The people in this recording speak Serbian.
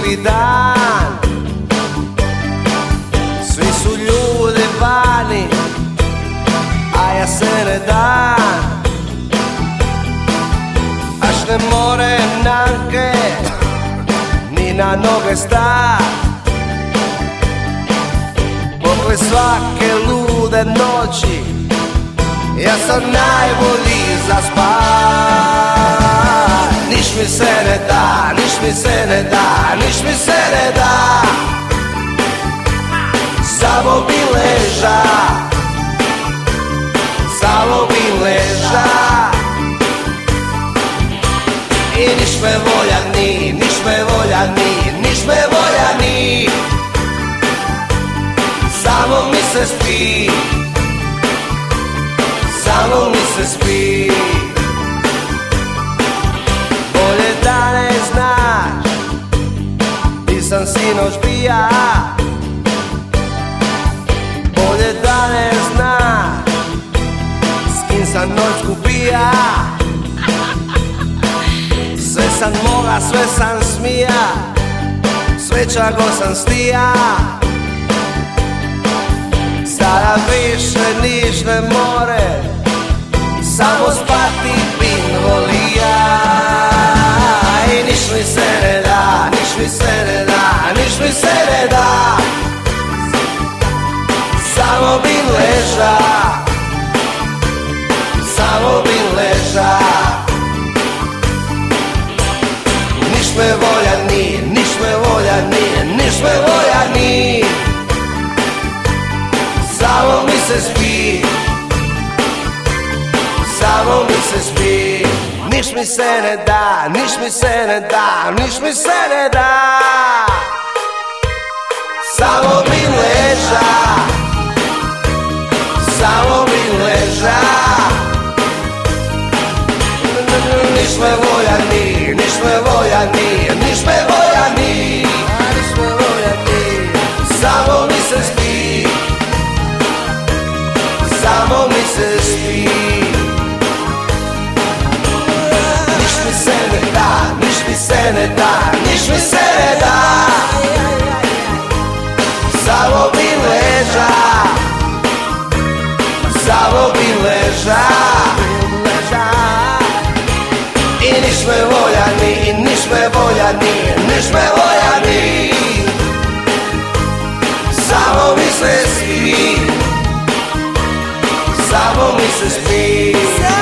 lijepi dan. Svi su ljudi vani, a ja se ne dam. Až ne more nanke, ni na noge stat. Pokraj svake lude noći ja sam najbolji za spat. Niš mi se ne da, niš mi se ne da, niš mi se ne da. Samo bi leža, samo bi leža. I niš me volja ni, niš me volja ni, niš me volja ni. Samo mi se spi, samo mi se spi. Bolje da ne znaš, nisam sinoć pija. Bolje da ne znaš, s kim sam noć kupija. Sve sam moga, sve sam smija, sve čago sam stija. Sada više niš ne more, samo spati bin volija. I niš mi se ne da, niš mi se ne da, niš mi se ne da. Samo bin leža, samo bin leža. Niš me volja ni, niš me volja ni, niš me volja ni. Samo mi se spi, samo mi se spi. Niš mi se ne da, niš mi se ne da, niš mi se ne da. Samo mi leža, samo mi leža. Niš me volja ni, niš me volja ni, niš me volja ni. Niš me volja ni, samo mi se spi, samo mi se spi. Niš mi se ne da, niš mi se ne da, niš mi se ne da. Samo mi leža, samo mi leža. I niš me volja ni, niš me volja ni, niš me volja ni. Samo mi se spi, samo mi se spi.